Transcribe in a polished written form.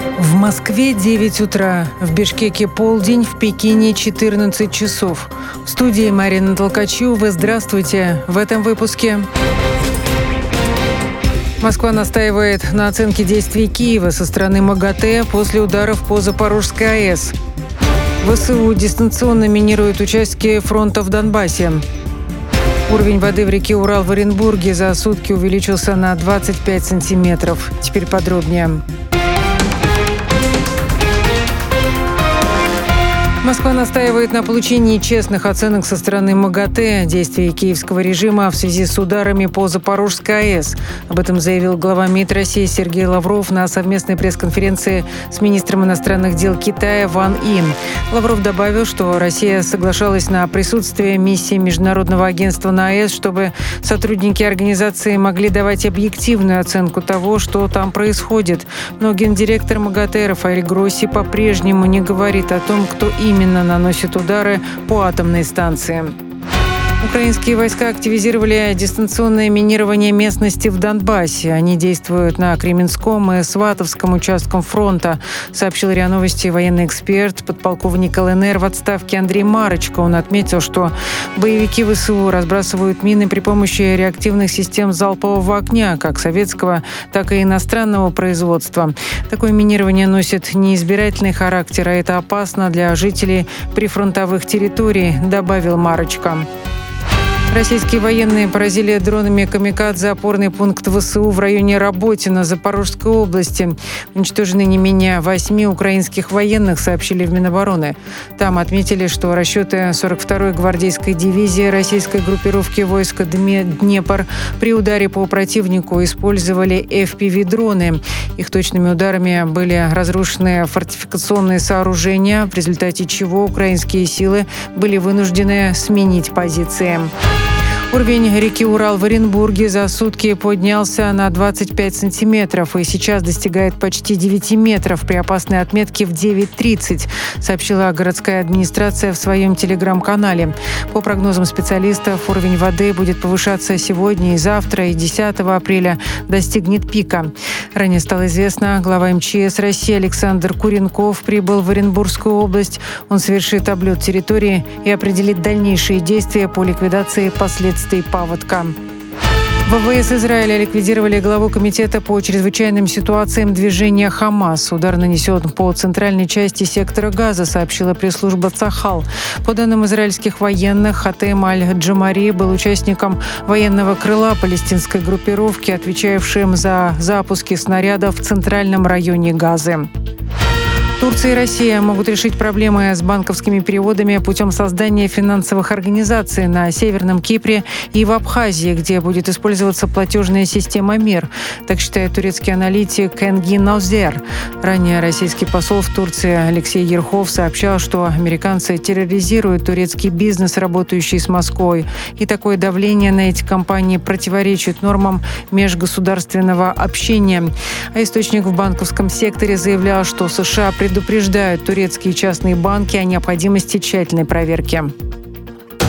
В Москве 9 утра, в Бишкеке полдень, в Пекине 14 часов. В студии Марина Толкачева. Здравствуйте. В этом выпуске. Москва настаивает на оценке действий Киева со стороны МАГАТЭ после ударов по Запорожской АЭС. ВСУ дистанционно минируют участки фронта в Донбассе. Уровень воды в реке Урал в Оренбурге за сутки увеличился на 25 сантиметров. Теперь подробнее. Москва настаивает на получении честных оценок со стороны МАГАТЭ действий киевского режима в связи с ударами по Запорожской АЭС. Об этом заявил глава МИД России Сергей Лавров на совместной пресс-конференции с министром иностранных дел Китая Ван И. Лавров добавил, что Россия соглашалась на присутствие миссии Международного агентства на АЭС, чтобы сотрудники организации могли давать объективную оценку того, что там происходит. Но гендиректор МАГАТЭ Рафаэль Гросси по-прежнему не говорит о том, кто именно наносит удары по атомной станции. Украинские войска активизировали дистанционное минирование местности в Донбассе. Они действуют на Кременском и Сватовском участках фронта, сообщил РИА Новости военный эксперт, подполковник ЛНР в отставке Андрей Марочко. Он отметил, что боевики ВСУ разбрасывают мины при помощи реактивных систем залпового огня, как советского, так и иностранного производства. Такое минирование носит неизбирательный характер, а это опасно для жителей прифронтовых территорий, добавил Марочко. Российские военные поразили дронами «Камикадзе» опорный пункт ВСУ в районе Работино Запорожской области. Уничтожены не менее 8 украинских военных, сообщили в Минобороны. Там отметили, что расчеты 42-й гвардейской дивизии российской группировки войска «Днепр» при ударе по противнику использовали FPV-дроны. Их точными ударами были разрушены фортификационные сооружения, в результате чего украинские силы были вынуждены сменить позиции. Уровень реки Урал в Оренбурге за сутки поднялся на 25 сантиметров и сейчас достигает почти 9 метров при опасной отметке в 9:30, сообщила городская администрация в своем телеграм-канале. По прогнозам специалистов, уровень воды будет повышаться сегодня и завтра, и 10 апреля достигнет пика. Ранее стало известно, глава МЧС России Александр Куренков прибыл в Оренбургскую область. Он совершит облет территории и определит дальнейшие действия по ликвидации последствий паводка. ВВС Израиля ликвидировали главу комитета по чрезвычайным ситуациям движения «Хамас». Удар нанесен по центральной части сектора Газа, сообщила пресс-служба Цахал. По данным израильских военных, Хатем Аль-Джамари был участником военного крыла палестинской группировки, отвечавшим за запуски снарядов в центральном районе Газы. Турция и Россия могут решить проблемы с банковскими переводами путем создания финансовых организаций на Северном Кипре и в Абхазии, где будет использоваться платежная система МИР. Так считает турецкий аналитик Энгин Озер. Ранее российский посол в Турции Алексей Ерхов сообщал, что американцы терроризируют турецкий бизнес, работающий с Москвой. И такое давление на эти компании противоречит нормам межгосударственного общения. А источник в банковском секторе заявлял, что США предупреждают турецкие частные банки о необходимости тщательной проверки.